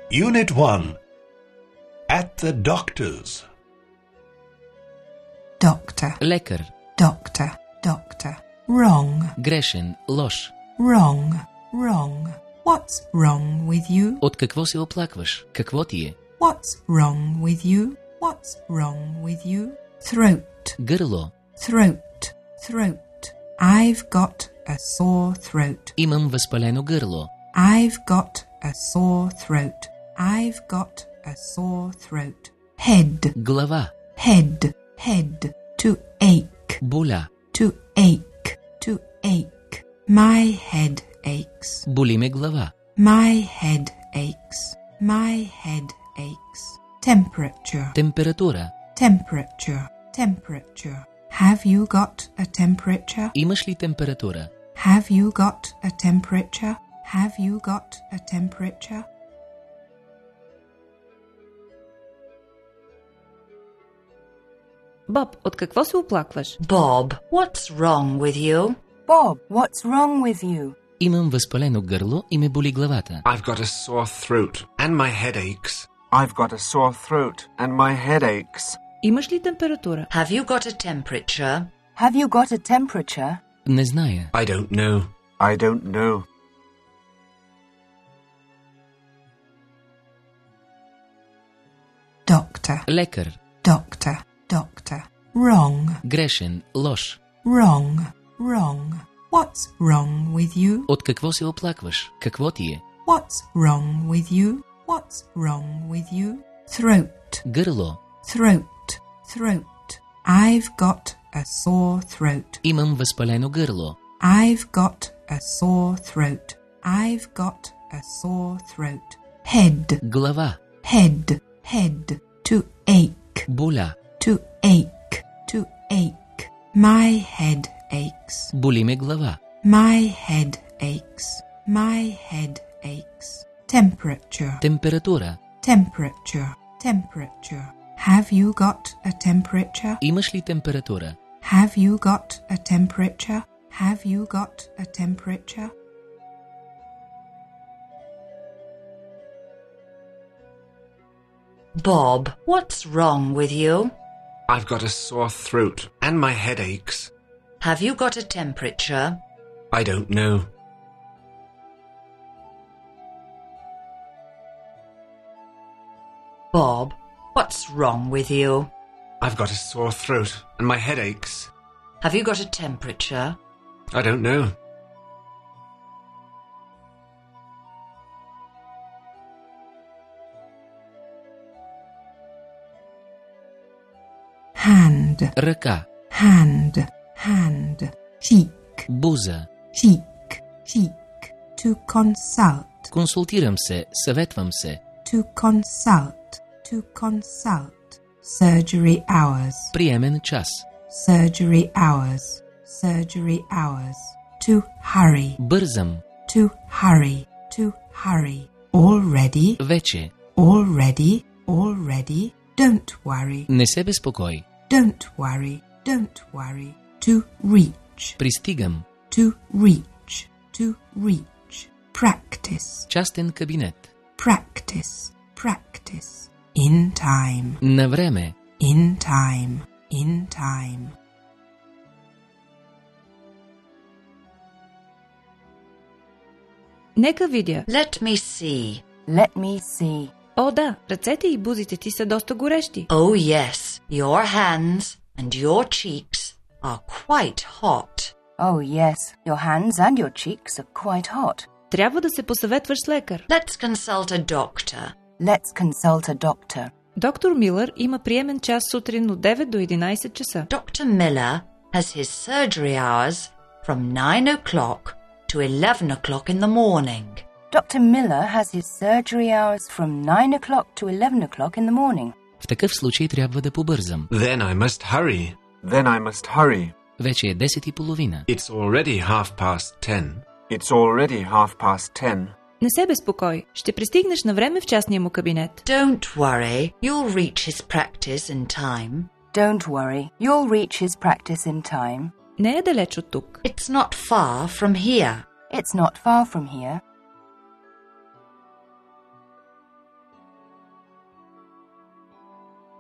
Unit 1. At the doctor's. Doctor, Лекар. doctor, doctor. Wrong, Грешен. Лош. wrong, wrong. What's wrong with you? От какво се оплакваш? Какво ти е? What's wrong with you? What's wrong with you? Throat, Гърло. throat, throat. I've got a sore throat. Имам възпалено гърло. I've got a sore throat. I've got a sore throat. Head, Глава. head, head. To ache, Боля. to ache, to ache. My head aches. Боли ме глава. My head aches. My head aches. Temperature, Температура. temperature, temperature. Have you got a temperature? Имаш ли температура? Have you got a temperature? Have you got a temperature? Боб, от какво се оплакваш? Bob, what's wrong with you? Bob, what's wrong with you? Имам възпалено гърло и ме боли главата. I've got a sore throat and my head aches. I've got a sore throat and my head aches. Имаш ли температура? Have you got a temperature? Have you got a temperature? Не зная. I don't know. I don't know. Doctor, Лекар. doctor, doctor. Wrong, Грешен. Лош. wrong, wrong. What's wrong with you? От какво се оплакваш? Какво ти е? What's wrong with you? What's wrong with you? Throat, Гърло. throat, throat. I've got a sore throat. Имам възпалено гърло. I've got a sore throat. I've got a sore throat. Head, Глава. head, head. To ache, Боля. to ache, to ache. My head aches. Боли ме глава. My head aches. My head aches. Temperature, Температура. temperature, temperature. Have you got a temperature? Имаш ли температура? Have you got a temperature? Have you got a temperature? Bob, what's wrong with you? I've got a sore throat and my head aches. Have you got a temperature? I don't know. Bob, what's wrong with you? I've got a sore throat and my head aches. Have you got a temperature? I don't know. Hand, Ръка. hand, hand. Cheek, Буза. cheek, cheek. To consult, Консултирам се. Съветвам се. to consult, to consult. Surgery hours, Приемен час. surgery hours, surgery hours. To hurry, Бързам. to hurry, to hurry. Already, Вече. already, already. Don't worry, Не се безпокой. don't worry, don't worry. To reach, Пристигам. to reach, to reach. Practice, Частен кабинет. practice, practice. In time, На време. in time, in time. Нека видя. Let me see. Let me see. О, да, ръцете и бузите ти са доста горещи. Oh, yes, your hands and your cheeks are quite hot. Oh, yes, your hands and your cheeks are quite hot. Трябва да се посъветваш с лекар. Let's consult a doctor. Let's consult a doctor. Доктор Милър има приемен час сутрин от 9 до 11 часа. Dr. Miller has his surgery hours from 9 o'clock to 11 o'clock in the morning. Dr. Miller has his surgery hours from 9 o'clock to 11 o'clock in the morning. В такъв случай трябва да побързам. Then I must hurry. Then I must hurry. Вече е 10:30. It's already 10:30. It's already 10:30. Не се безпокой, ще пристигнеш на време в частния му кабинет. Don't worry, you'll reach his practice in time. Don't worry, you'll reach his practice in time. Не е далеч от тук. It's not far from here. It's not far from here.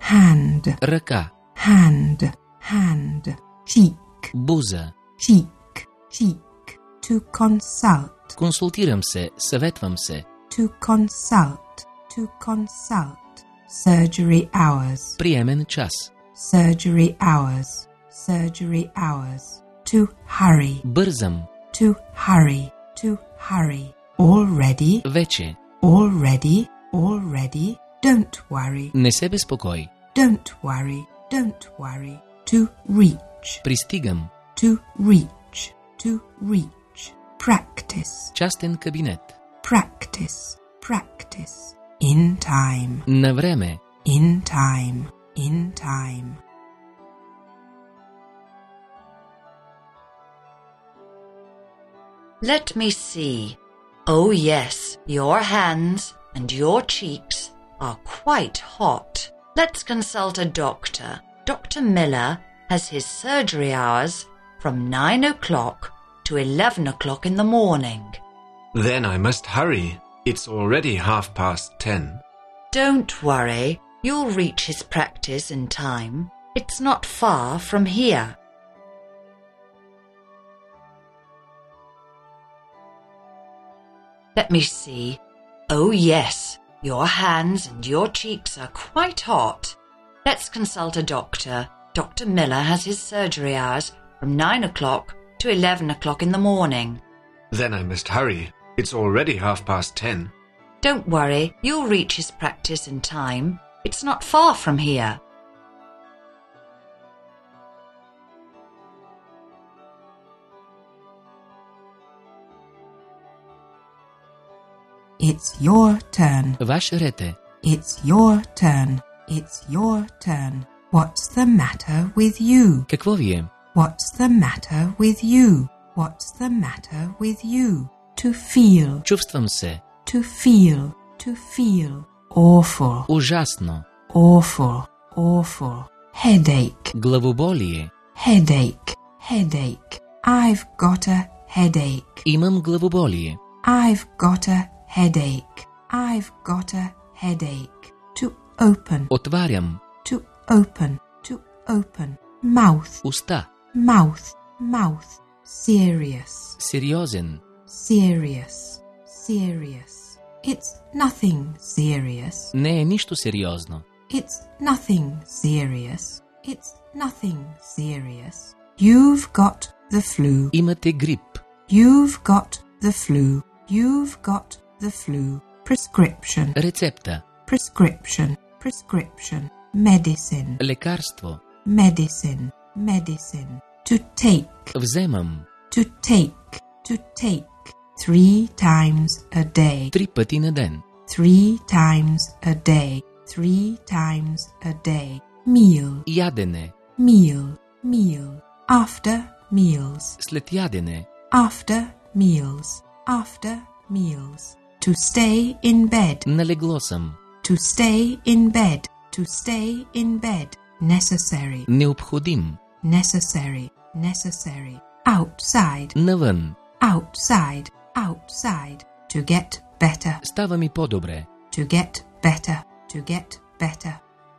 hand, ръка, hand, hand, cheek, буза, cheek, cheek, to consult, консултирам се, съветвам се, to consult, to consult, surgery hours, приемен час, surgery hours, surgery hours, to hurry, бързам, to hurry, to hurry, already, вече, already, already, don't worry, не се безпокой, don't worry, to reach, пристигам, to reach, to reach, practice, частен кабинет, practice, practice, in time, на време, in time, in time. Let me see. Oh yes, your hands and your cheeks are quite hot. Let's consult a doctor. Dr. Miller has his surgery hours from 9 o'clock to 11 o'clock in the morning. Then I must hurry. It's already 10:30. Don't worry, you'll reach his practice in time. It's not far from here. Let me see. Oh yes, your hands and your cheeks are quite hot. Let's consult a doctor. Dr. Miller has his surgery hours from 9 o'clock to 11 o'clock in the morning. Then I must hurry. It's already 10:30. Don't worry, you'll reach his practice in time. It's not far from here. It's your turn, ваш ред е, it's your turn, it's your turn. What's the matter with you? какво ви е, What's the matter with you? What's the matter with you? To feel, чувствам се, to feel, to feel. Awful, ужасно, awful, awful. Headache, главоболие, headache, headache. I've got a headache. имам главоболие, I've got a headache. I've got a headache. To open, отварям, to open, to open. Mouth, уста, mouth, mouth. Serious, сериозен, serious, serious. It's nothing serious. не е нищо сериозно, It's nothing serious. It's nothing serious. You've got the flu. имате грип, You've got the flu. You've got the flu. Prescription, рецепта, prescription, prescription. Medicine, лекарство, medicine, medicine. To take, вземам, to take, to take. 3 times a day. 3 пъти на ден, 3 times a day. 3 times a day. Meal, ядене, meal, meal. After meals, след ядене, after meals, after meals. To stay in bed, на легло съм, to stay in bed, to stay in bed. Necessary, необходим, necessary, necessary. Outside, навън, outside, outside. To get better, става ми по-добре, to get better, to get better.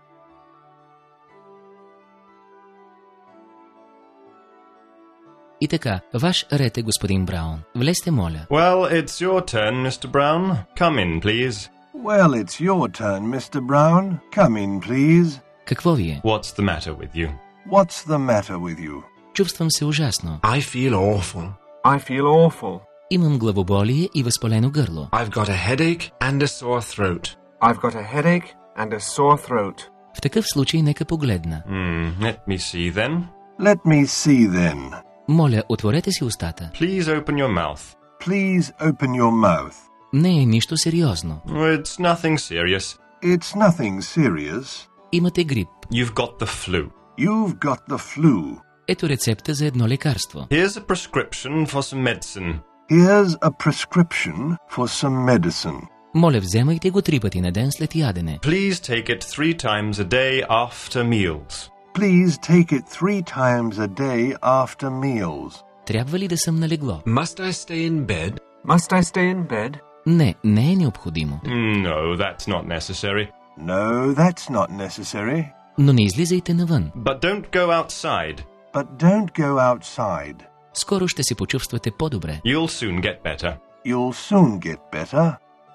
И така, ваш ред е, господин Браун. Влезте, моля. Well, it's your turn, Mr. Brown. Come in, please. Well, it's your turn, Mr. Brown. Come in, please. Какво ви е? What's the matter with you? What's the matter with you? Чувствам се ужасно. I feel awful. I feel awful. Имам главоболие и възпалено гърло. I've got a headache and a sore throat. I've got a headache and a sore throat. В такъв случай нека погледна. Let me see then. Let me see then. Моля, отворете си устата. Please open your mouth. Please open your mouth. Не е нищо сериозно. It's nothing serious. It's nothing serious. Имате грип. You've got the flu. You've got the flu. Ето рецепта за едно лекарство. Here's a prescription for some medicine. Here's a prescription for some medicine. Моля, вземайте го 3 пъти на ден след ядене. Please take it 3 times a day after meals. Please take it 3 times a day after meals. Трябва ли да съм на легло? Must I stay in bed? Must I stay in bed? Не, не е необходимо. No, that's not necessary. No, that's not necessary. Но не излизайте навън. But don't go outside. But don't go outside. Скоро ще се почувствате по-добре. You'll soon get better. You'll soon get better.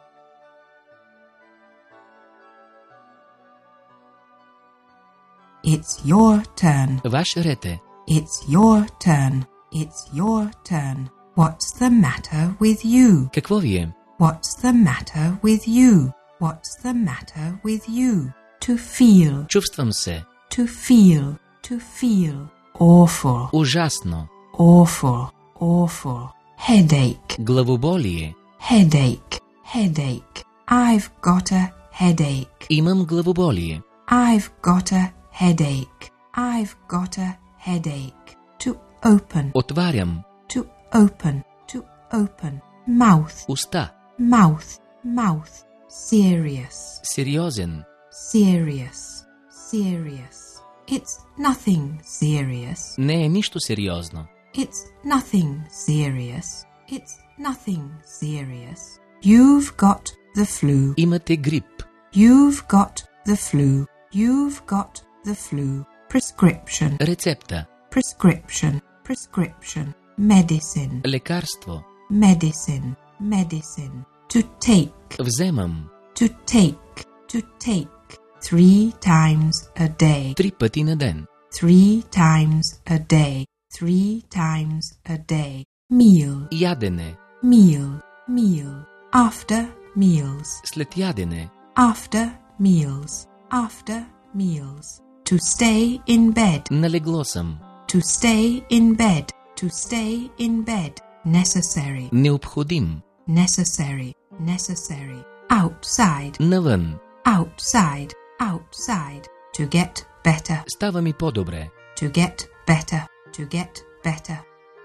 It's your turn. Ваш ред е. It's your turn. It's your turn. What's the matter with you? Какво ви е? What's the matter with you? What's the matter with you? To feel. Чувствам се. To feel. To feel. Awful. Ужасно. Awful. Awful. Headache. Главоболие. Headache. Headache. I've got a headache. Имам главоболие. I've got a headache. I've got a headache. To open. Отварям. To open. To open. Mouth. Уста. Mouth. Mouth. Serious. Сериозен. Serious. Serious. It's nothing serious. Не е нищо сериозно. It's nothing serious. It's nothing serious. You've got the flu. Имате грип. You've got the flu. You've got the flu. Prescription. Рецепта. Prescription. Prescription. Medicine. Лекарство. Medicine. Medicine. To take. Вземам. To take. To take. 3 times a day. 3 пъти на ден. 3 times a day. 3 times a day. Meal. Ядене. Meal. Meal. After meals. След ядене. After meals. After meals. To stay in bed. На легло съм. To stay in bed. To stay in bed. Necessary. Необходим. Necessary. Necessary. Outside. Навън. Outside. Outside. To get better. Става ми по-добре. To get better. To get better.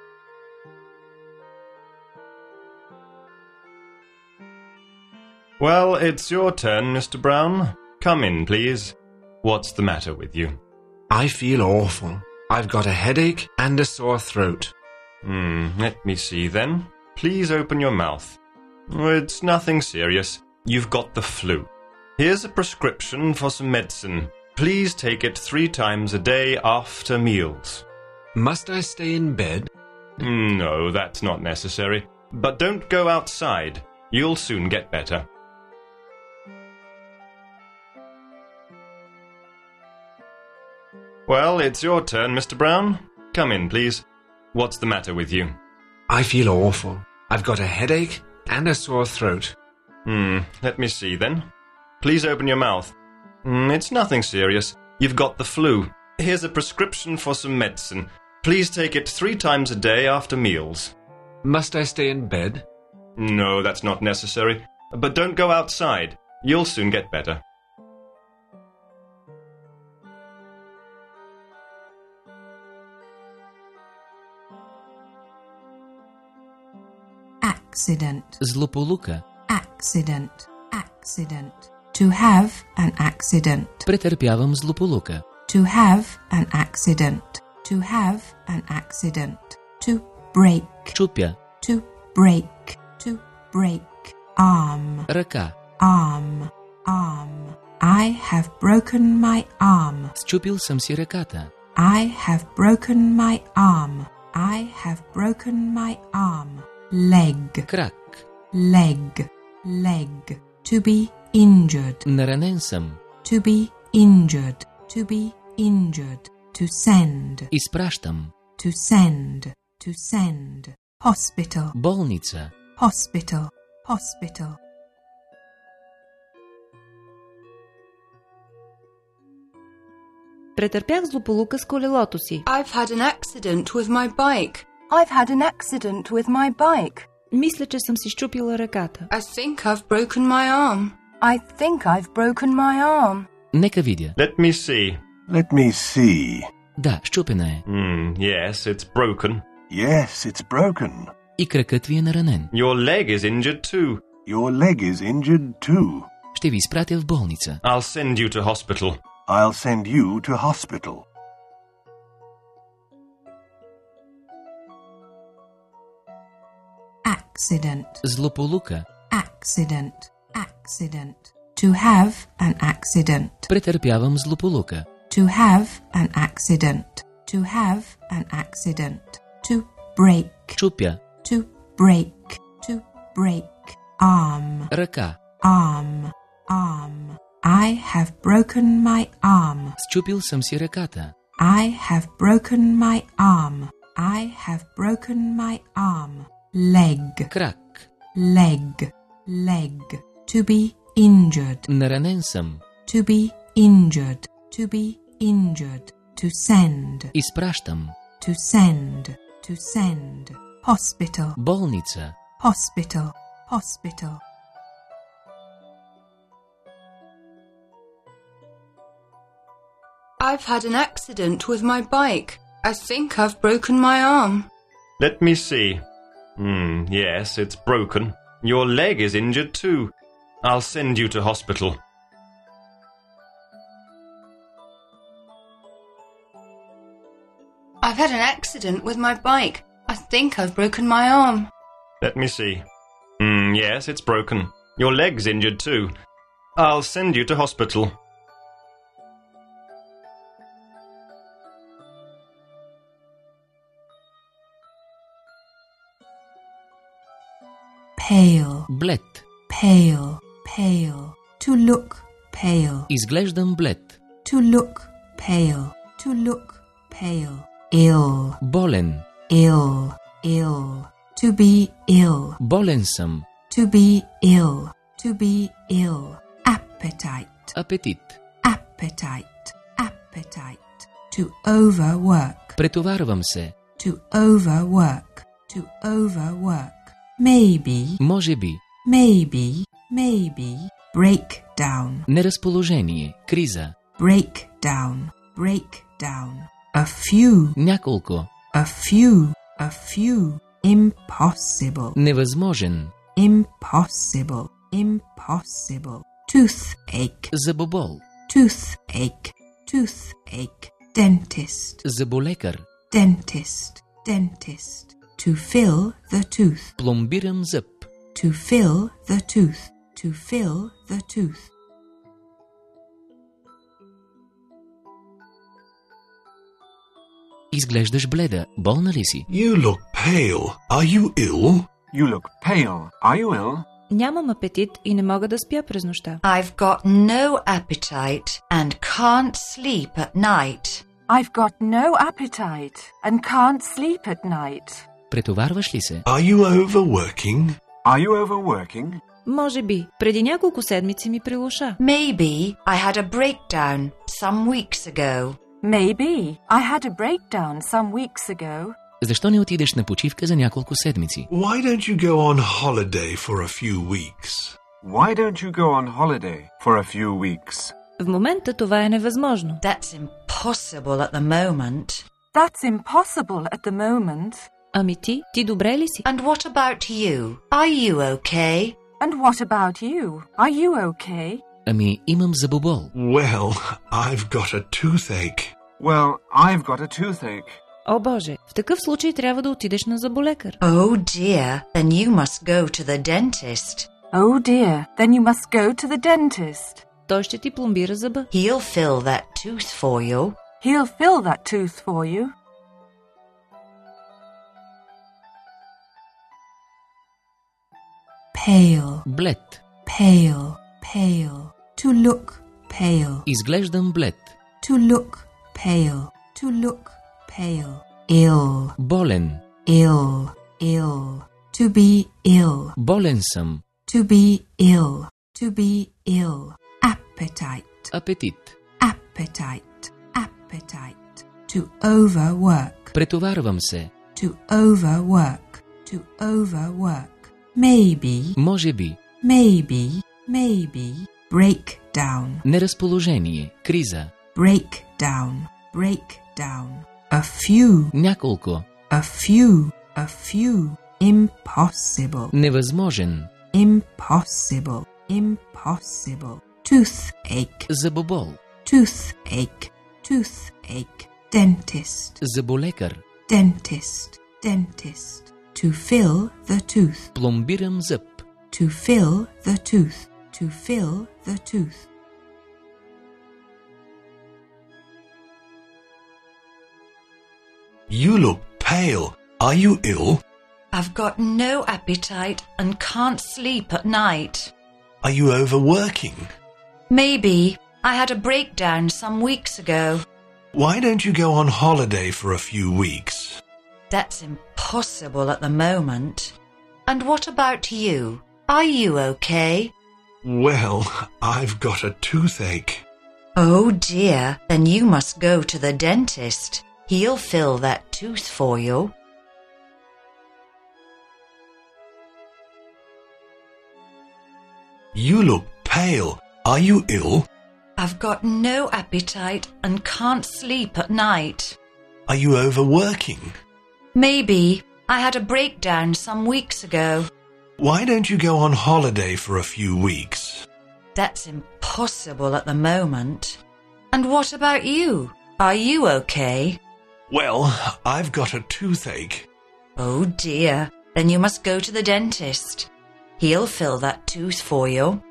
Well, it's your turn, Mr. Brown. Come in, please. What's the matter with you? I feel awful. I've got a headache and a sore throat. Let me see then. Please open your mouth. It's nothing serious. You've got the flu. Here's a prescription for some medicine. Please take it 3 times a day after meals. Must I stay in bed? No, that's not necessary. But don't go outside. You'll soon get better. Well, it's your turn, Mr. Brown. Come in, please. What's the matter with you? I feel awful. I've got a headache and a sore throat. Let me see then. Please open your mouth. It's nothing serious. You've got the flu. Here's a prescription for some medicine. Please take it 3 times a day after meals. Must I stay in bed? No, that's not necessary. But don't go outside. You'll soon get better. Accident. Злополука. Accident. Accident. To have an accident. Претърпявам злополука. To have an accident. To have an accident. To break. Чупя. To break. To break. Arm. Ръка. Arm. Arm. I have broken my arm. Счупил съм си ръката. I have broken my arm. I have broken my arm. Leg. Крак. Leg. Leg. To be injured. Наранен съм. To be injured. To be injured. To send. Изпращам. To send. To send. Hospital. Болница. Hospital. Hospital. Претърпях злополука с колелото си. I've had an accident with my bike. I've had an accident with my bike. Мисля, че съм си счупила ръката. I think I've broken my arm. I think I've broken my arm. Нека видя. Let me see. Let me see. Да, счупена е. Yes, it's broken. Yes, it's broken. И кракът ви е наранен. Your leg is injured too. Your leg is injured too. Ще ви изпратя в болница. I'll send you to hospital. I'll send you to hospital. Accident. Злополука. Accident. Accident. To have an accident. Претърпявам злополука. To have an accident. To have an accident. To break. Чупя. To break. To break. Arm. Ръка. Arm. Arm. I have broken my arm. Счупил съм си ръката. I have broken my arm. I have broken my arm. Leg. Крак. Leg. Leg. To be injured. Наранен съм. To be injured. To be injured. To send. Изпращам. To send. To send. Hospital. Болница. Hospital. Hospital. I've had an accident with my bike. I think I've broken my arm. Let me see. Yes, it's broken. Your leg is injured too. I'll send you to hospital. I've had an accident with my bike. I think I've broken my arm. Let me see. Yes, it's broken. Your leg's injured too. I'll send you to hospital. Pale. Блед. Pale. Pale. To look pale. Изглеждам блед. To look pale. To look pale. Ill. Болен. Ill. Ill. To be ill. Болен съм. To be ill. To be ill. Appetite. Апетит. Appetite. Appetite. To overwork. Претоварвам се. To overwork. To overwork. Maybe. Може би. Maybe. Maybe. Break down. Неразположение. Криза. Break down. Break down. A few. Няколко. A few. A few. Impossible. Невъзможен. Impossible. Impossible. Toothache. Забобол. Toothache. Toothache. Dentist. Заболекар. Dentist. Dentist. To fill the tooth. Пломбирам зъб. To fill the tooth. To fill the tooth. Изглеждаш бледа. Болна ли си? You look pale. Are you ill? You look pale. Are you ill? Нямам апетит и не мога да спя през нощта. I've got no appetite and can't sleep at night. I've got no appetite and can't sleep at night. Претоварваш ли се? Are you overworking? Are you overworking? Може би. Преди няколко седмици ми прилуша. Maybe I had a breakdown some weeks ago. Maybe I had a breakdown some weeks ago. Защо не отидеш на почивка за няколко седмици? Why don't you go on holiday for a few weeks? Why don't you go on holiday for a few weeks? В момента това е невъзможно. That's impossible at the moment. That's impossible at the moment. Ами ти добре ли си? And what about you? Are you okay? And what about you? Are you okay? Ами имам забобол. Well, I've got a toothache. Well, I've got a toothache. О, Боже, в такъв случай трябва да отидеш на зъболекар. Oh dear, then you must go to the dentist. Oh dear, then you must go to the dentist. Той ще ти пломбира зъба. He'll fill that tooth for you. He'll fill that tooth for you. Pale. Блед. Pale. Pale. To look pale. Изглеждам блед. To look pale. To look pale. Ill. Болен. Ill. Ill. To be ill. Болен съм. To be ill. To be ill. Appetite. Апетит. Appetite. Appetite. To overwork. Претоварвам се. To overwork. To overwork. Maybe. Може би. Maybe. Maybe. Break down. Неразположение. Криза. Break down. Break down. A few. Няколко. A few. A few. Impossible. Невъзможен. Impossible. Impossible. Toothache. Забобол. Toothache. Toothache. Dentist. Заболекар. Dentist. Dentist. To fill the tooth. Пломбирам зъб. To fill the tooth. To fill the tooth. You look pale. Are you ill? I've got no appetite and can't sleep at night. Are you overworking? Maybe. I had a breakdown some weeks ago. Why don't you go on holiday for a few weeks? That's impossible at the moment. And what about you? Are you okay? Well, I've got a toothache. Oh dear, then you must go to the dentist. He'll fill that tooth for you. You look pale. Are you ill? I've got no appetite and can't sleep at night. Are you overworking? Maybe. I had a breakdown some weeks ago. Why don't you go on holiday for a few weeks? That's impossible at the moment. And what about you? Are you okay? Well, I've got a toothache. Oh dear, then you must go to the dentist. He'll fill that tooth for you.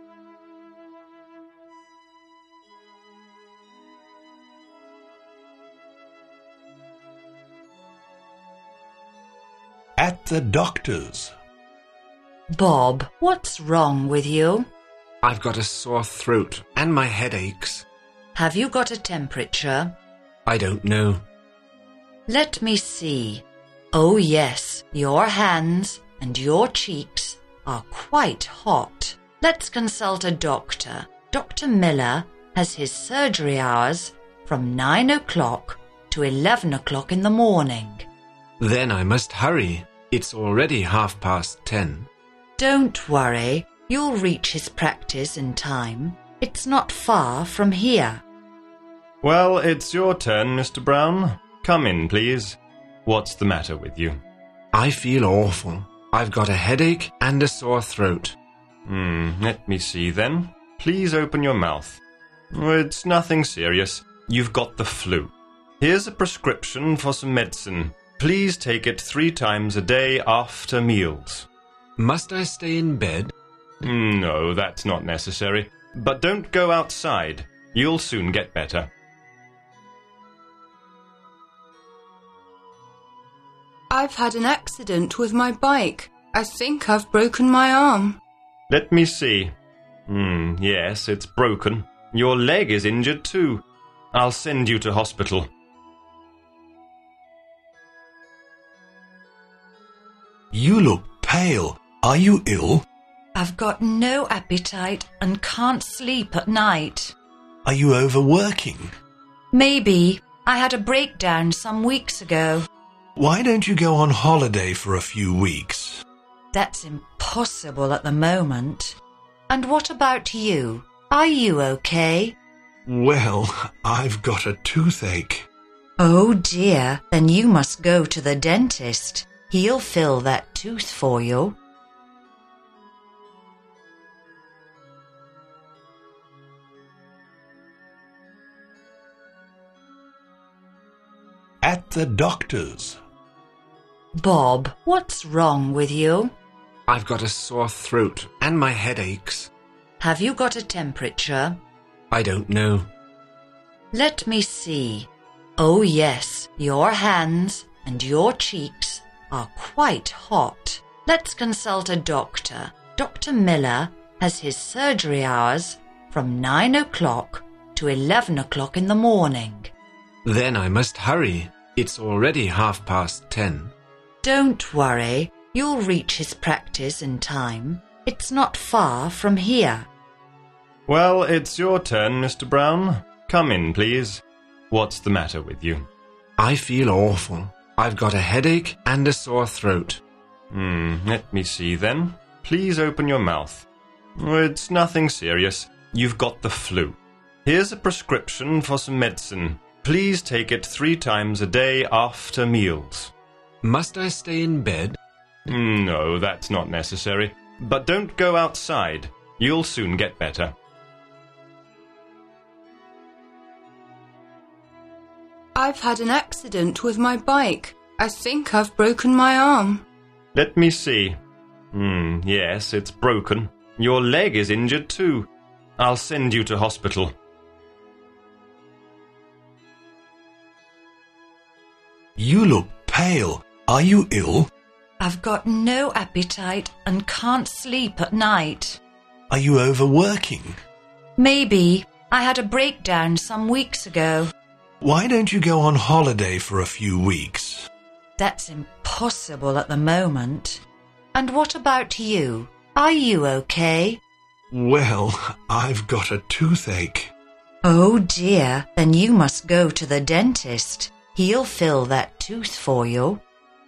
At the doctor's. Bob, what's wrong with you? I've got a sore throat and my head aches. Have you got a temperature? I don't know. Let me see. Oh yes, your hands and your cheeks are quite hot. Let's consult a doctor. Dr. Miller has his surgery hours from 9 o'clock to 11 o'clock in the morning. Then I must hurry. It's already 10:30. Don't worry, you'll reach his practice in time. It's not far from here. Well, it's your turn, Mr. Brown. Come in, please. What's the matter with you? I feel awful. I've got a headache and a sore throat. Let me see then. Please open your mouth. It's nothing serious. You've got the flu. Here's a prescription for some medicine. Please take it 3 times a day after meals. Must I stay in bed? No, that's not necessary. But don't go outside. You'll soon get better. I've had an accident with my bike. I think I've broken my arm. Let me see. Yes, it's broken. Your leg is injured too. I'll send you to hospital. You look pale. Are you ill? I've got no appetite and can't sleep at night. Are you overworking? Maybe. I had a breakdown some weeks ago. Why don't you go on holiday for a few weeks? That's impossible at the moment. And what about you? Are you okay? Well, I've got a toothache. Oh dear, then you must go to the dentist. He'll fill that tooth for you. At the doctor's. Bob, what's wrong with you? I've got a sore throat and my head aches. Have you got a temperature? I don't know. Let me see. Oh yes, your hands and your cheeks are quite hot. Let's consult a doctor. Dr. Miller has his surgery hours from 9 o'clock to 11 o'clock in the morning. Then I must hurry. It's already 10:30. Don't worry, you'll reach his practice in time. It's not far from here. Well, it's your turn, Mr. Brown. Come in, please. What's the matter with you? I feel awful. I've got a headache and a sore throat. Let me see then. Please open your mouth. It's nothing serious. You've got the flu. Here's a prescription for some medicine. Please take it 3 times a day after meals. Must I stay in bed? No, that's not necessary. But don't go outside. You'll soon get better. I've had an accident with my bike. I think I've broken my arm. Let me see. Yes, it's broken. Your leg is injured too. I'll send you to hospital. You look pale. Are you ill? I've got no appetite and can't sleep at night. Are you overworking? Maybe. I had a breakdown some weeks ago. Why don't you go on holiday for a few weeks? That's impossible at the moment. And what about you? Are you okay? Well, I've got a toothache. Oh dear, then you must go to the dentist. He'll fill that tooth for you.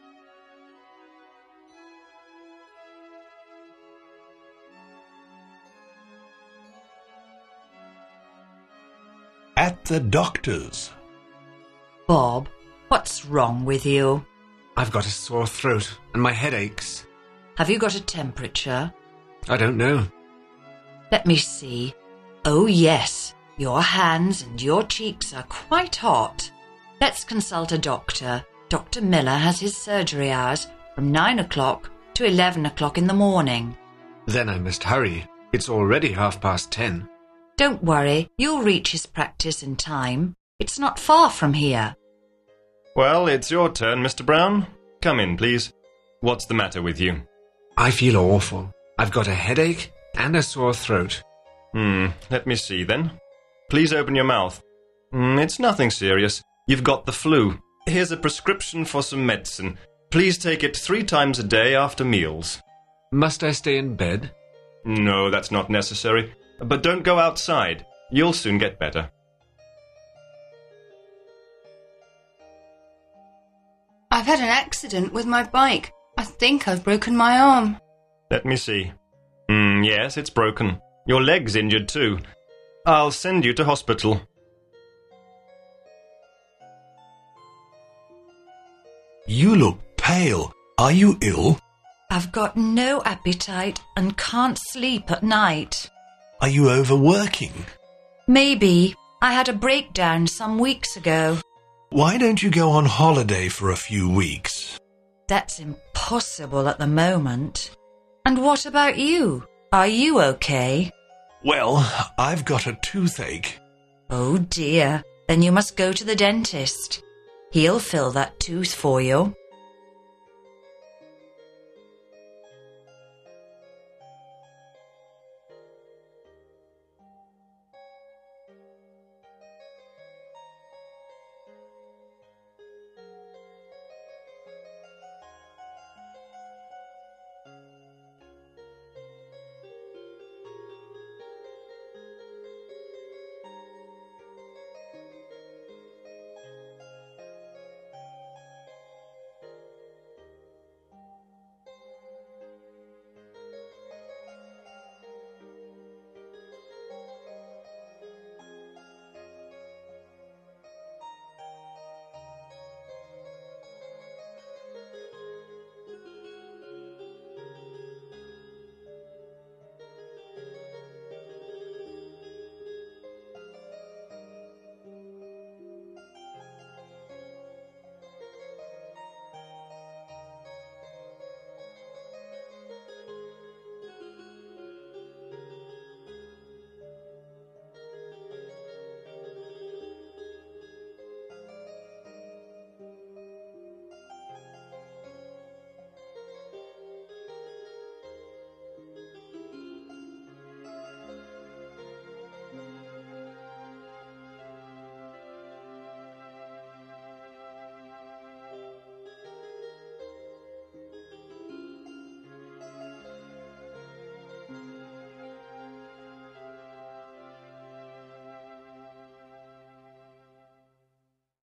At the doctor's. Bob, what's wrong with you? I've got a sore throat and my head aches. Have you got a temperature? I don't know. Let me see. Oh yes, your hands and your cheeks are quite hot. Let's consult a doctor. Dr. Miller has his surgery hours from 9 o'clock to 11 o'clock in the morning. Then I must hurry. It's already 10:30. Don't worry, you'll reach his practice in time. It's not far from here. Well, it's your turn, Mr. Brown. Come in, please. What's the matter with you? I feel awful. I've got a headache and a sore throat. Let me see then. Please open your mouth. It's nothing serious. You've got the flu. Here's a prescription for some medicine. Please take it 3 times a day after meals. Must I stay in bed? No, that's not necessary. But don't go outside. You'll soon get better. I've had an accident with my bike. I think I've broken my arm. Let me see. Yes, it's broken. Your leg's injured too. I'll send you to hospital. You look pale. Are you ill? I've got no appetite and can't sleep at night. Are you overworking? Maybe. I had a breakdown some weeks ago. Why don't you go on holiday for a few weeks? That's impossible at the moment. And what about you? Are you okay? Well, I've got a toothache. Oh dear, then you must go to the dentist. He'll fill that tooth for you.